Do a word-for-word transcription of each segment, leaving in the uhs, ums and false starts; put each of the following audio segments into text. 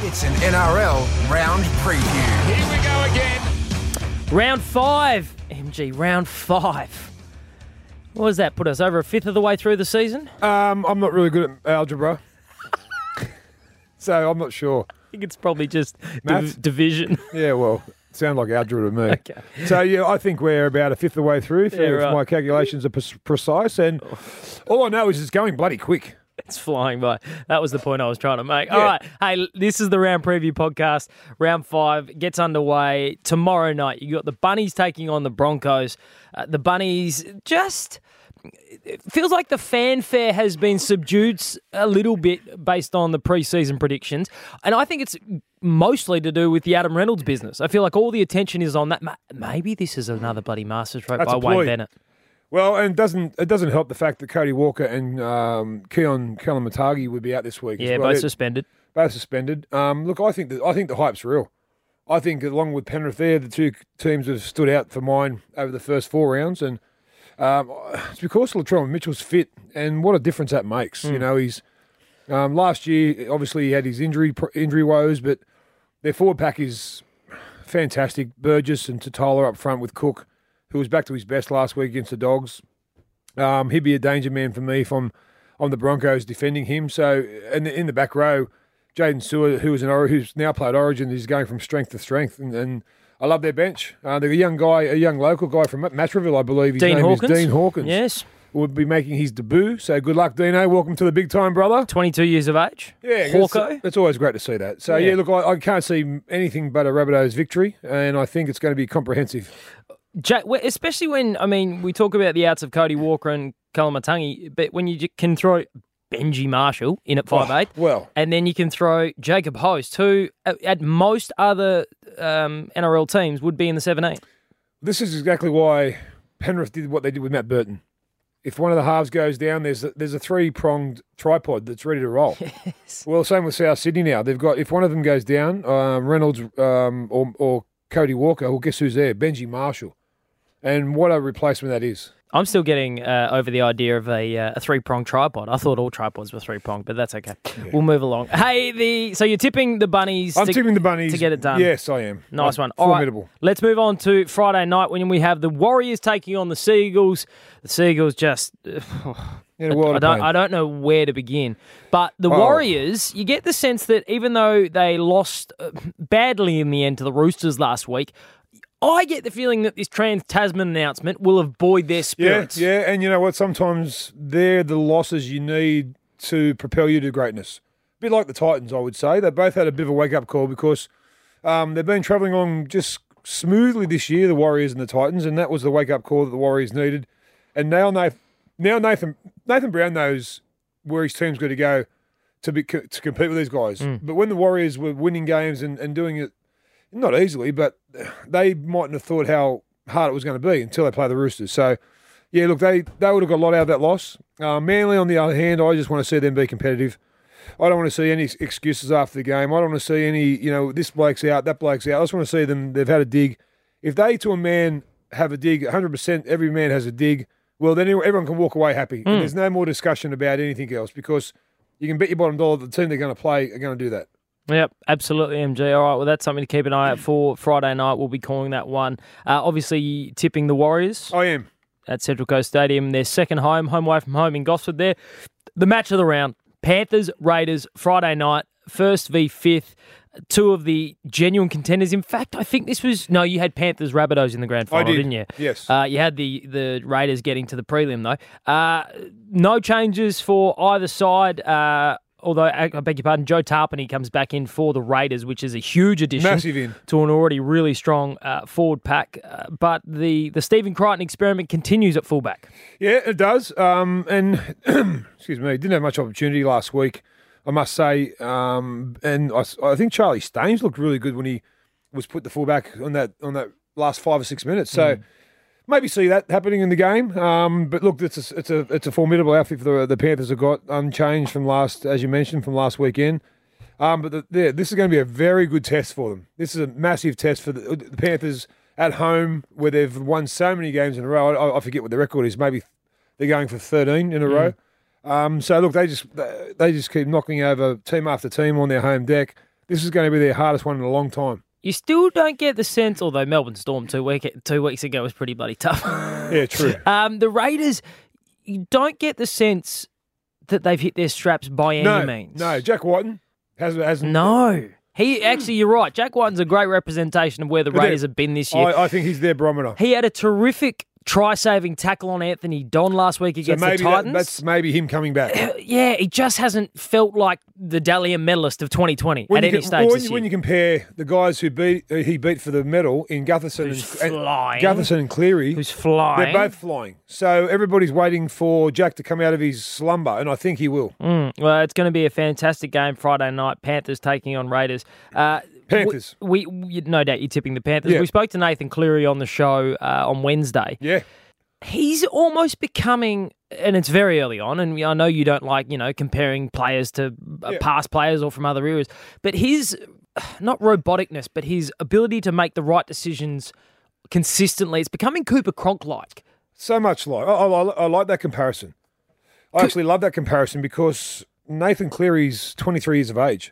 It's an N R L round preview. Here we go again. Round five, M G, round five. What does that put us, over a fifth of the way through the season? Um, I'm not really good at algebra, so I'm not sure. I think it's probably just Maths? div- division. Yeah, well, it sounds like algebra to me. Okay. So, yeah, I think we're about a fifth of the way through, if, Yeah, if right. my calculations are pre- precise, and all I know is it's going bloody quick. It's flying by. That was the point I was trying to make. Yeah. All right. Hey, this is the round preview podcast. Round five gets underway tomorrow night. You got the Bunnies taking on the Broncos. Uh, the Bunnies just... It feels like the fanfare has been subdued a little bit based on the preseason predictions. And I think it's mostly to do with the Adam Reynolds business. I feel like all the attention is on that. Maybe this is another bloody masterstroke That's by a Wayne ploy. Bennett. Well, and it doesn't it doesn't help the fact that Cody Walker and um, Keon Kalamatagi would be out this week. Yeah, as well. both They're suspended. Both suspended. Um, look, I think that I think the hype's real. I think along with Penrith, there, the two teams have stood out for mine over the first four rounds, and um, it's because Latrell Mitchell's fit, and what a difference that makes. Mm. You know, he's um, last year obviously he had his injury injury woes, but their forward pack is fantastic. Burgess and Totola up front with Cook, who was back to his best last week against the Dogs. Um, he'd be a danger man for me if I'm on the Broncos defending him. So, and in the back row, Jaden Stewart, who was an Ori- who's now played Origin, is going from strength to strength, and, and I love their bench. Uh, they're a young guy, a young local guy from Matraville, I believe. His Dean name Hawkins. is Dean Hawkins. Yes. Will be making his debut. So good luck, Dino. Welcome to the big time, brother. twenty-two years of age. Yeah, Hawko. it's, it's always great to see that. So Yeah. yeah, look, I, I can't see anything but a Rabbitohs victory, and I think it's going to be comprehensive. Jack, especially when, I mean, we talk about the outs of Cody Walker and Kalamatagi, but when you j- can throw Benji Marshall in at five eight, Oh, well, and then you can throw Jacob Host, who at, at most other um, N R L teams would be in the seventeen. this is exactly why Penrith did what they did with Matt Burton. If one of the halves goes down, there's a, there's a three-pronged tripod that's ready to roll. Yes. Well, same with South Sydney now. They've got, if one of them goes down, um, Reynolds um, or, or Cody Walker, well, guess who's there? Benji Marshall. And what a replacement that is. I'm still getting uh, over the idea of a, uh, a three-pronged tripod. I thought all tripods were three-pronged, but that's okay. We'll move along. Hey, the so you're tipping the Bunnies I'm to, tipping the Bunnies. to get it done. Yes, I am. Nice Uh, one. All right, Formidable. let's move on to Friday night when we have the Warriors taking on the Seagulls. The Seagulls just... In a world I of don't, pain. I don't know where to begin. But the Oh. Warriors, you get the sense that even though they lost uh, badly in the end to the Roosters last week, I get the feeling that this Trans-Tasman announcement will have buoyed their Yeah, spirits. yeah, and you know what? Sometimes they're the losses you need to propel you to greatness. A bit like the Titans, I would say. They both had a bit of a wake-up call because um, they've been travelling along just smoothly this year, the Warriors and the Titans, and that was the wake-up call that the Warriors needed. And now Nathan, now Nathan, Nathan Brown knows where his team's got to go to be to compete with these guys. Mm. But when the Warriors were winning games and, and doing it, not easily, but they mightn't have thought how hard it was going to be until they play the Roosters. So, yeah, look, they, they would have got a lot out of that loss. Uh, Manly, on the other hand, I just want to see them be competitive. I don't want to see any excuses after the game. I don't want to see any, you know, this bloke's out, that bloke's out. I just want to see them, they've had a dig. If they, to a man, have a dig, one hundred percent every man has a dig, well, then everyone can walk away happy. And there's no more discussion about anything else because you can bet your bottom dollar that the team they're going to play are going to do that. Yep, absolutely, M G. All right, well, that's something to keep an eye out for Friday night. We'll be calling that one. Uh, obviously, tipping the Warriors I am. at Central Coast Stadium. Their second home, home away from home in Gosford there. The match of the round, Panthers, Raiders, Friday night, first v fifth. Two of the genuine contenders. In fact, I think this was... No, you had Panthers, Rabbitohs in the grand final, I did. didn't you? Yes. Uh, you had the, the Raiders getting to the prelim, though. Uh, no changes for either side. Uh, although, I I beg your pardon, Joe Tarpany comes back in for the Raiders, which is a huge addition Massive in. to an already really strong uh, forward pack. Uh, but the, the Stephen Crichton experiment continues at fullback. Yeah, it does. Um, and, excuse me, didn't have much opportunity last week, I must say. Um, and I, I think Charlie Staines looked really good when he was put the fullback on that on that last five or six minutes. So Mm. maybe see that happening in the game. Um, but look, it's a, it's a it's a formidable outfit for the, the Panthers have got, unchanged from last, as you mentioned, from last weekend. Um, but the, the, this is going to be a very good test for them. This is a massive test for the, the Panthers at home, where they've won so many games in a row. I, I forget what the record is. Maybe they're going for thirteen in a Mm. row. Um, so look, they just they just keep knocking over team after team on their home deck. this is going to be their hardest one in a long time. You still don't get the sense, although Melbourne Storm two week two weeks ago was pretty bloody tough. Yeah, true. um, the Raiders, you don't get the sense that they've hit their straps by any no, means. No, Jack Whiten hasn't. hasn't No. He actually, you're right. Jack Whiten's a great representation of where the Raiders have been this year. I, I think he's their barometer. He had a terrific try-saving tackle on Anthony Don last week against so maybe the Titans. That, that's maybe him coming back. Yeah, he just hasn't felt like the Dalian medalist of twenty twenty when at any can, stage when, this year. when you compare the guys who beat uh, he beat for the medal in Gutherson Who's and, flying. and Gutherson and Cleary, Who's flying. they're both flying. So everybody's waiting for Jack to come out of his slumber, and I think he will. Mm, well, it's going to be a fantastic game Friday night. Panthers taking on Raiders. Uh, Panthers. We, we, no doubt you're tipping the Panthers. Yeah. We spoke to Nathan Cleary on the show uh, on Wednesday. Yeah. He's almost becoming, and it's very early on, and I know you don't like, you know, comparing players to uh, Yeah. past players or from other eras, but his, not roboticness, but his ability to make the right decisions consistently, it's becoming Cooper Cronk-like. So much like. I, I, I like that comparison. I actually love that comparison because Nathan Cleary's twenty-three years of age,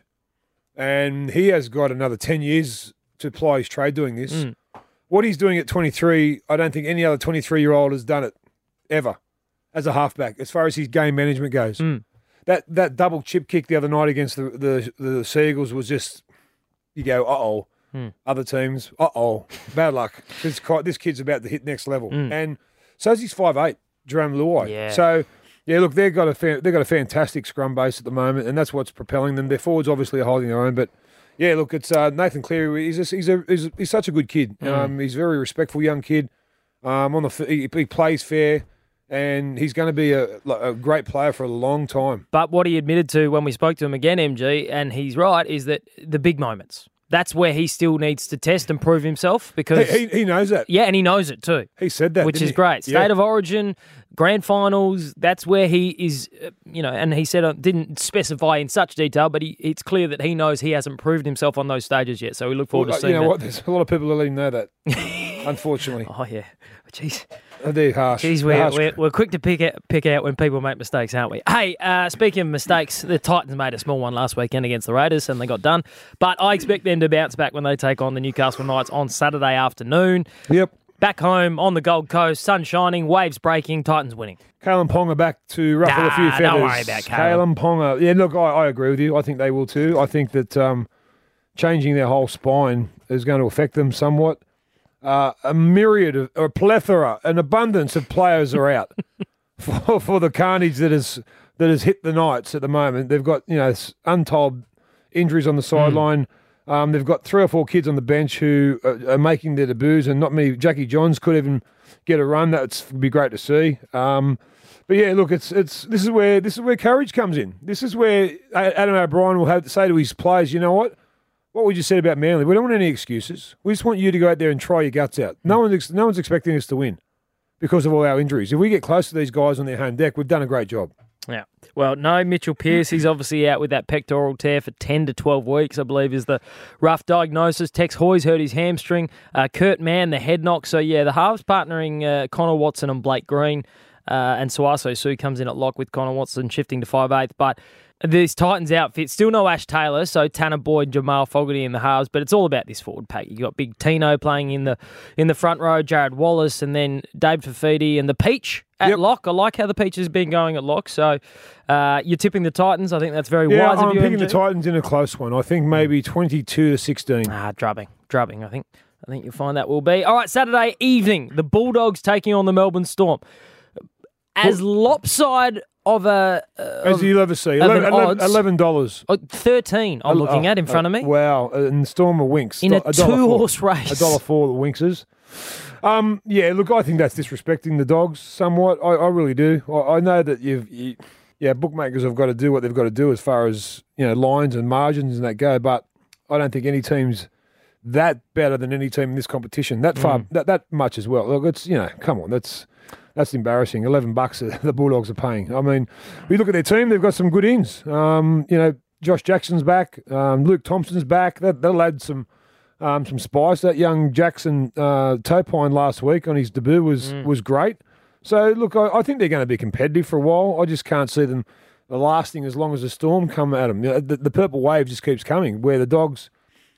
and he has got another ten years to ply his trade doing this. Mm. What he's doing at twenty-three, I don't think any other twenty-three-year-old has done it ever as a halfback, as far as his game management goes. Mm. That that double chip kick the other night against the the, the Seagulls was just, you go, uh-oh. Mm. Other teams, uh-oh, bad luck. This, this kid's about to hit next level. Mm. And so he's five eight, Jerome Luai. Yeah. So, yeah, look, they've got, a fa- they've got a fantastic scrum base at the moment, and that's what's propelling them. Their forwards obviously are holding their own, but yeah, look, it's uh, Nathan Cleary. He's a, he's, a, he's, a, he's such a good kid. Mm. Um, he's a very respectful young kid. Um, on the f- he, he plays fair, and he's going to be a, a great player for a long time. But what he admitted to when we spoke to him again, M G, and he's right, is that the big moments. That's where he still needs to test and prove himself because He, he, he knows that. yeah, and he knows it too. He said that, which didn't is he? great. State Yeah. of origin, grand finals. That's where he is. uh, You know, and he said uh, didn't specify in such detail, but he, it's clear that he knows he hasn't proved himself on those stages yet. So we look forward Well, to seeing you know that. what? There's a lot of people who let him know that. Unfortunately, Oh yeah, jeez. they're harsh. Geez, They're we're, harsh. we're, we're quick to pick out, pick out when people make mistakes, aren't we? Hey, uh, speaking of mistakes, the Titans made a small one last weekend against the Raiders and they got done. But I expect them to bounce back when they take on the Newcastle Knights on Saturday afternoon. Yep. Back home on the Gold Coast, sun shining, waves breaking, Titans winning. Kalen Ponga back to ruffle a few Nah, feathers. don't worry about Kalen. Kalen Ponga. Yeah, look, I, I agree with you. I think they will too. I think that um, changing their whole spine is going to affect them somewhat. Uh, a myriad of, a plethora, an abundance of players are out for, for the carnage that has that has hit the Knights at the moment. They've got, you know, untold injuries on the sideline. Mm. Um, they've got three or four kids on the bench who are, are making their debuts, and not many. Jackie Johns could even get a run. That would be great to see. Um, but yeah, look, it's it's this is where this is where courage comes in. This is where Adam O'Brien will have to say to his players, you know what? What we just said about Manly, we don't want any excuses. We just want you to go out there and try your guts out. No one's ex- no one's expecting us to win because of all our injuries. If we get close to these guys on their home deck, we've done a great job. Yeah. Well, no, Mitchell Pearce, he's obviously out with that pectoral tear for ten to twelve weeks, I believe, is the rough diagnosis. Tex Hoy's hurt his hamstring. Uh, Kurt Mann, the head knock. So, yeah, the halves partnering uh, Connor Watson and Blake Green. Uh, and Suaso Sue comes in at lock with Connor Watson shifting to five eighth. But this Titans outfit, still no Ash Taylor, so Tanner Boyd, Jamal Fogarty in the halves, but it's all about this forward pack. You got Big Tino playing in the in the front row, Jared Wallace, and then Dave Fafidi and the Peach at Yep. lock. I like how the Peach has been going at lock. So uh, you're tipping the Titans. I think that's very Yeah, wise I'm of you. picking M G. the Titans in a close one. I think maybe twenty-two to sixteen. Ah, drubbing, drubbing. I think I think you'll find that will be all right. Saturday evening, the Bulldogs taking on the Melbourne Storm. As lopside of a uh, As of- you'll ever see, of an eleven, odds. eleven dollars. oh, thirteen. I'm looking at in front of me. Wow, and Storm of Winks In a dollar four. two-horse race. a dollar four the Winkses. Um, yeah, look, I think that's disrespecting the Dogs somewhat. I, I really do. I, I know that you've, you, yeah, bookmakers have got to do what they've got to do as far as you know lines and margins and that go. But I don't think any team's that better than any team in this competition. That far, that that much as well. Look, it's you know, come on, that's. That's embarrassing. Eleven bucks the Bulldogs are paying. I mean, we look at their team; they've got some good ins. Um, you know, Josh Jackson's back. Um, Luke Thompson's back. That that'll add some um, some spice. That young Jackson uh, Topine last week on his debut was Mm. was great. So look, I, I think they're going to be competitive for a while. I just can't see them lasting as long as the Storm come at them. You know, the, the purple wave just keeps coming, where the Dogs,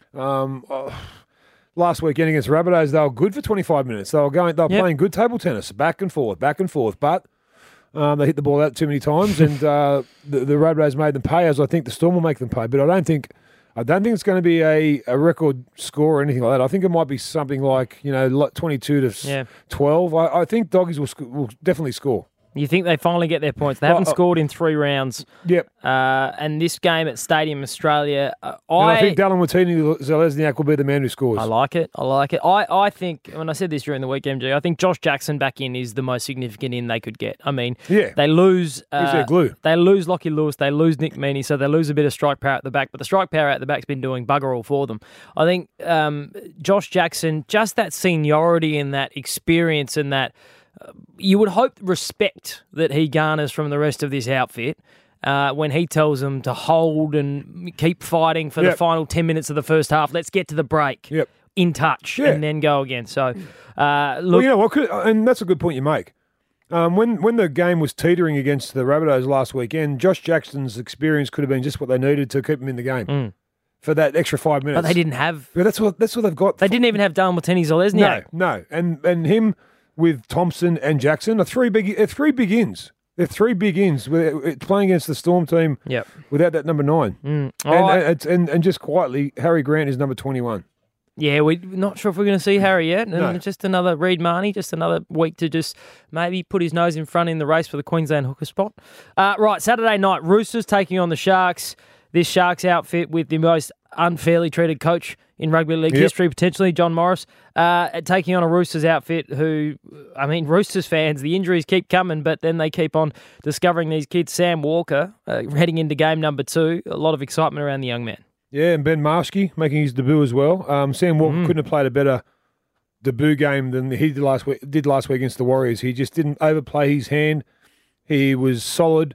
um, oh, last weekend against Rabbitohs, they were good for twenty-five minutes. They were going, they were Yep. playing good table tennis, back and forth, back and forth, but um, they hit the ball out too many times, and uh, the, the Rabbitohs made them pay, as I think the Storm will make them pay. But I don't think, I don't think it's going to be a, a record score or anything like that. I think it might be something like, you know, like twenty-two to Yeah. twelve. I, I think Doggies will, sc- will definitely score. You think they finally get their points? They haven't Oh, oh. scored in three rounds. Yep. Uh, and this game at Stadium Australia, uh, And I, I, think Dallin Watini-Zelezniak will be the man who scores. I like it. I like it. I, I think, when I said this during the week, M G, I think Josh Jackson back in is the most significant in they could get. I mean, Yeah. they lose. Uh, He's their glue. They lose Lockie Lewis. They lose Nick Meaney, so they lose a bit of strike power at the back. But the strike power at the back's been doing bugger all for them. I think um, Josh Jackson, just that seniority and that experience and that. You would hope respect that he garners from the rest of this outfit uh, when he tells them to hold and keep fighting for Yep. the final ten minutes of the first half. Let's get to the break. Yep. In touch Yeah. and then go again. So, uh, look, Well, you know what? Could, and that's a good point you make. Um, when when the game was teetering against the Rabbitohs last weekend, Josh Jackson's experience could have been just what they needed to keep him in the game for that extra five minutes. but they didn't have. But that's what that's what they've got. They didn't even have Dallin Watini-Zelezniak. No, no, and and him with Thompson and Jackson are three big they're three big ins. They're three big ins. With playing against the Storm team Yep. without that number nine, Mm. and, All right. and, it's- and and just quietly, Harry Grant is number twenty-one. Yeah, we're not sure if we're going to see Harry yet. And No. just another Reid Marnie, just another week to just maybe put his nose in front in the race for the Queensland hooker spot. Uh, right, Saturday night, Roosters taking on the Sharks. This Sharks outfit with the most unfairly treated coach in rugby league Yep. history, potentially, John Morris, uh, taking on a Roosters outfit who, I mean, Roosters fans, the injuries keep coming, but then they keep on discovering these kids. Sam Walker, uh, heading into game number two, a lot of excitement around the young man. Yeah, and Ben Marshke making his debut as well. Um, Sam Walker Mm. couldn't have played a better debut game than he did last week. Did last week against the Warriors. He just didn't overplay his hand. He was solid.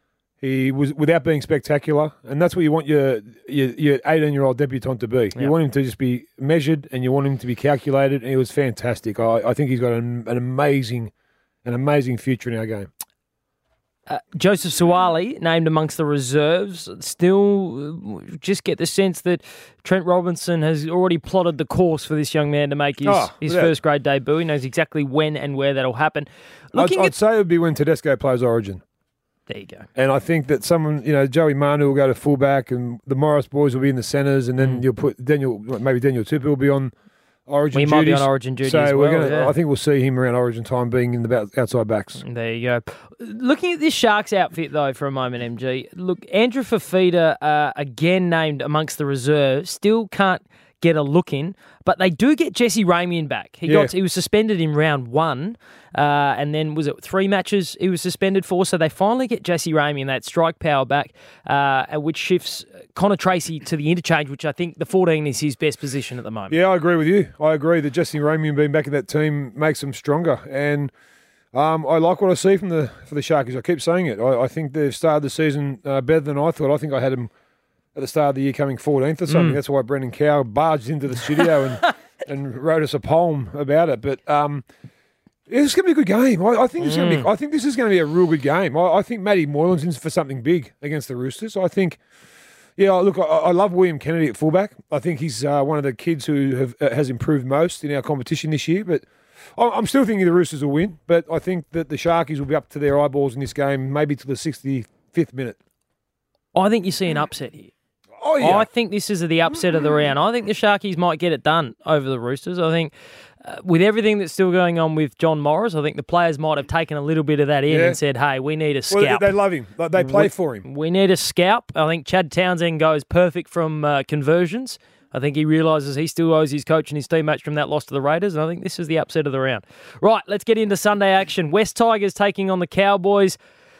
He was without being spectacular, and that's what you want your your, your eighteen-year-old debutant to be. Yeah. You want him to just be measured, and you want him to be calculated. And he was fantastic. I, I think he's got an, an amazing, an amazing future in our game. Uh, Joseph Suwali named amongst the reserves. Still, uh, just get the sense that Trent Robinson has already plotted the course for this young man to make his, Oh, his yeah. first grade debut. He knows exactly when and where that'll happen. I'd, Looking I'd at say it would be when Tedesco plays Origin. there you go. And I think that someone, you know, Joey Manu will go to fullback, and the Morris boys will be in the centres, and then you'll put Daniel, maybe Daniel Tupou will be on Origin We duties. might be on Origin duty so as we're well, gonna, yeah. I think we'll see him around Origin time, being in the back- outside backs. There you go. Looking at this Sharks outfit, though, for a moment, M G. Look, Andrew Fafita, uh, again named amongst the reserves, still can't get a look in, but they do get Jesse Ramian back. He Yeah. got he was suspended in round one, uh, and then was it three matches he was suspended for? So they finally get Jesse Ramian, that strike power back, uh, which shifts Connor Tracy to the interchange, which I think the fourteen is his best position at the moment. Yeah, I agree with you. I agree that Jesse Ramian being back in that team makes them stronger, and um, I like what I see from the for the Sharkies. I keep saying it. I, I think they've started the season uh, better than I thought. I think I had them at the start of the year coming fourteenth or something. Mm. That's why Brendan Cow barged into the studio and, and wrote us a poem about it. But um, it's going to be a good game. I, I think it's going to be. I think this is going to be a real good game. I, I think Matty Moylan's in for something big against the Roosters. I think. Yeah, look, I, I love William Kennedy at fullback. I think he's uh, one of the kids who have uh, has improved most in our competition this year. But I- I'm still thinking the Roosters will win. But I think that the Sharkies will be up to their eyeballs in this game, maybe to the sixty-fifth minute. I think you see an upset here. Oh yeah, I think this is the upset of the round. I think the Sharkies might get it done over the Roosters. I think uh, with everything that's still going on with John Morris, I think the players might have taken a little bit of that in Yeah. and said, hey, we need a well, scalp. they, they love him. Like, They play for him. We need a scalp. I think Chad Townsend goes perfect from uh, conversions. I think he realises he still owes his coach and his teammates from that loss to the Raiders, and I think this is the upset of the round. Right, let's get into Sunday action. West Tigers taking on the Cowboys.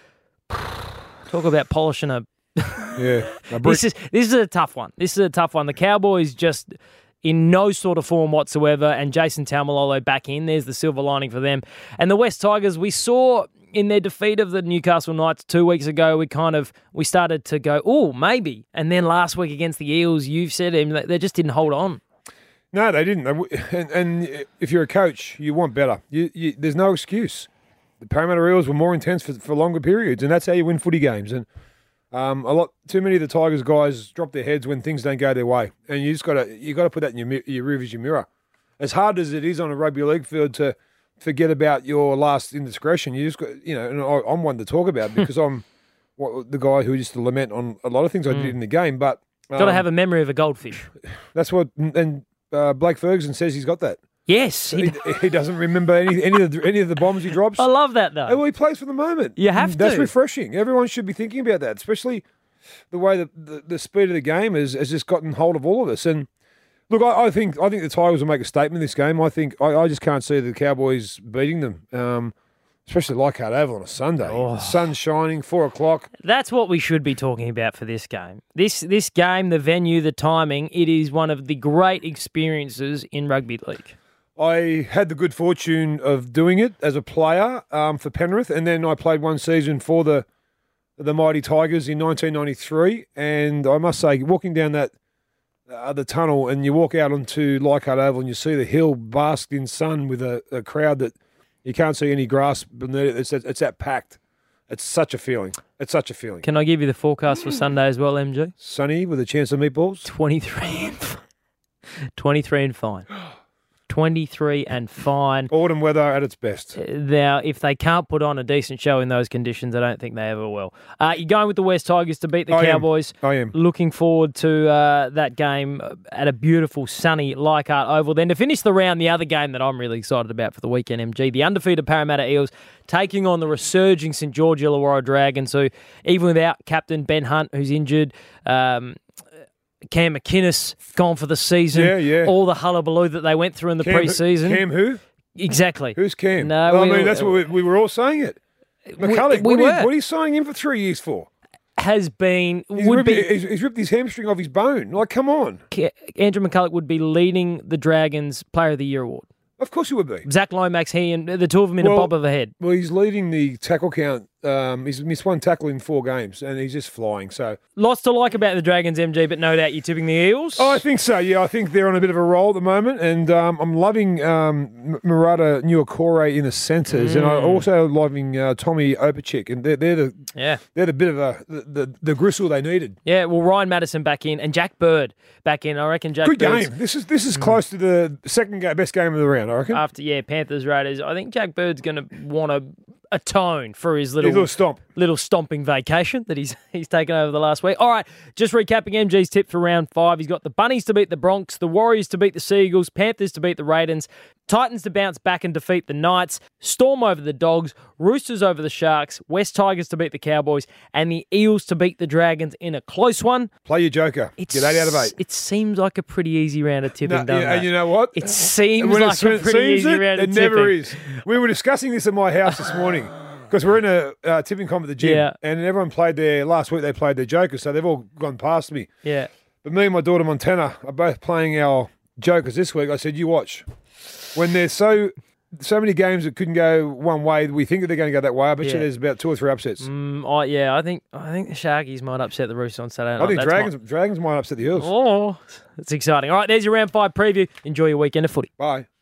Talk about polishing a Yeah, a brick. this is this is a tough one. This is a tough one. The Cowboys just in no sort of form whatsoever, and Jason Taumalolo back in. There's the silver lining for them. And the West Tigers, we saw in their defeat of the Newcastle Knights two weeks ago, we kind of we started to go, oh, maybe. And then last week against the Eels, you've said him they just didn't hold on. No, they didn't. They w- And, and if you're a coach, you want better. You, you, there's no excuse. The Parramatta Eels were more intense for, for longer periods, and that's how you win footy games. And Um, a lot too many of the Tigers guys drop their heads when things don't go their way, and you just got to you got to put that in your mi- your rear vision mirror. As hard as it is on a rugby league field to forget about your last indiscretion, you just got you know. And I, I'm one to talk about because I'm what, the guy who used to lament on a lot of things I did in the game. But um, Got to have a memory of a goldfish. that's what and uh, Blake Ferguson says he's got that. Yes. He, he doesn't remember any any of the, any of the bombs he drops. I love that, though. Hey, well, he plays for the moment. You have That's to. refreshing. Everyone should be thinking about that, especially the way that the, the speed of the game has, has just gotten hold of all of us. And look, I, I think I think the Tigers will make a statement in this game. I think I, I just can't see the Cowboys beating them, um, especially Leichhardt Oval on a Sunday. Oh. The sun's shining, four o'clock. That's what we should be talking about for this game. This this game, the venue, the timing, it is one of the great experiences in rugby league. I had the good fortune of doing it as a player um, for Penrith, and then I played one season for the the mighty Tigers in nineteen ninety-three. And I must say, walking down that uh, the tunnel, and you walk out onto Leichhardt Oval, and you see the hill basked in sun with a, a crowd that you can't see any grass beneath it. It's that, it's that packed. It's such a feeling. It's such a feeling. Can I give you the forecast for Sunday as well, M G? Sunny with a chance of meatballs. twenty-three and, twenty-three and fine. twenty-three and fine. Autumn weather at its best. Now, if they can't put on a decent show in those conditions, I don't think they ever will. Uh, you're going with the West Tigers to beat the I am. Cowboys. I am. Looking forward to uh, that game at a beautiful, sunny Leichhardt Oval. Then to finish the round, the other game that I'm really excited about for the weekend, M G, the undefeated Parramatta Eels taking on the resurging St George Illawarra Dragons, who, even without captain Ben Hunt, who's injured, um, Cam McInnes gone for the season. Yeah, yeah. All the hullabaloo that they went through in the Cam, pre-season. Cam who? Exactly. Who's Cam? No, well, I we- mean, that's what we, we were all saying it. McCulloch, we what, were. Are you, what are you signing him for three years for? Has been He's would ripped, be he's, he's ripped his hamstring off his bone. Like, come on. Andrew McCulloch would be leading the Dragons Player of the Year award. Of course he would be. Zach Lomax, he and the two of them in Well- a bob of a head. Well, he's leading the tackle count. Um, he's missed one tackle in four games, and he's just flying. So, Lots to like about the Dragons, M G, but no doubt you're tipping the Eels. oh, I think so. Yeah, I think they're on a bit of a roll at the moment, and um, I'm loving um, Murata Nuakore in the centres, and I'm also loving uh, Tommy Opachik, and they're, they're the Yeah. they're the bit of a the, the, the gristle they needed. Yeah, well, Ryan Madison back in and Jack Bird back in. I reckon Jack Good Bird's- game. This is this is close to the second ga- best game of the round, I reckon. After, yeah, Panthers Raiders. I think Jack Bird's going to want to atone for his little His little stomp. little stomping vacation that he's he's taken over the last week. All right, just recapping M G's tip for round five. He's got the Bunnies to beat the Bronx, the Warriors to beat the Seagulls, Panthers to beat the Raiders, Titans to bounce back and defeat the Knights, Storm over the Dogs, Roosters over the Sharks, West Tigers to beat the Cowboys, and the Eels to beat the Dragons in a close one. Play your joker. It's, Get eight out of eight. It seems like a pretty easy round of tipping, No, doesn't yeah, it? and you know what? It seems When it like a se- pretty seems easy it, round of it tipping. never is. We were discussing this at my house this morning because we're in a uh, tipping comp at the gym, Yeah. and everyone played their last week. They played their jokers, so they've all gone past me. Yeah. But me and my daughter Montana are both playing our jokers this week. I said, "You watch when there's so so many games that couldn't go one way. We think that they're going to go that way. I bet Yeah. you there's about two or three upsets. Mm, I, yeah, I think I think the Sharkies might upset the Roosters on Saturday night. I think That's Dragons my- Dragons might upset the Eels. Oh, it's exciting. All right, there's your round five preview. Enjoy your weekend of footy. Bye."